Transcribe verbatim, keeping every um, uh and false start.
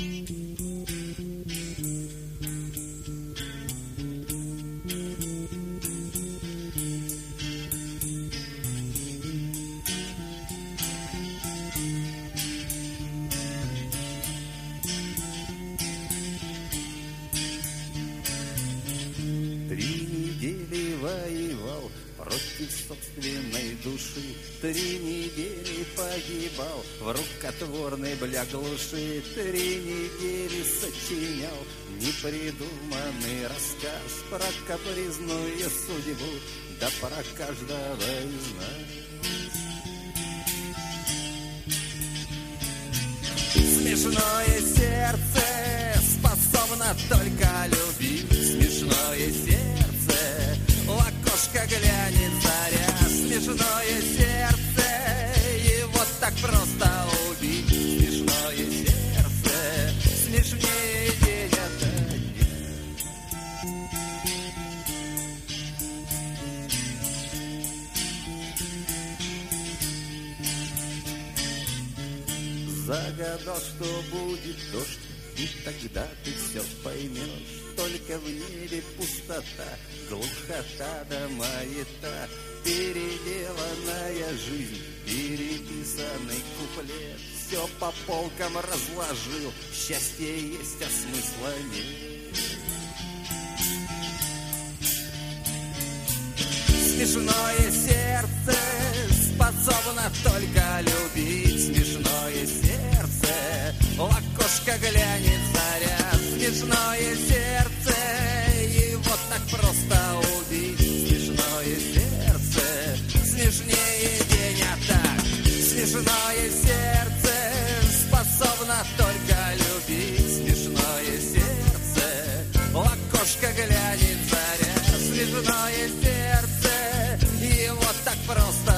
Собственной души три недели погибал в рукотворной бля глуши, три недели сочинял непридуманный рассказ про капризную судьбу, да про каждого из нас. Смешное сердце способно только любить, смешное сердце в окошко глянет заря. Смешное сердце, его так просто убить. Смешное сердце, смешнее день ото дня. Загадал, что будет дождь, и тогда ты все поймешь. Только в небе пустота, глухота да маята. Переделанная жизнь, переписанный куплет, все по полкам разложил, счастье есть, а смысла нет. Смешное сердце способно только любить, смешное сердце в окошко глянет заря. Смешное сердце, его так просто убить, смешное сердце, смешнее день, а так. Смешное сердце способно только любить, смешное сердце в окошко глянет заря. Смешное сердце, его так просто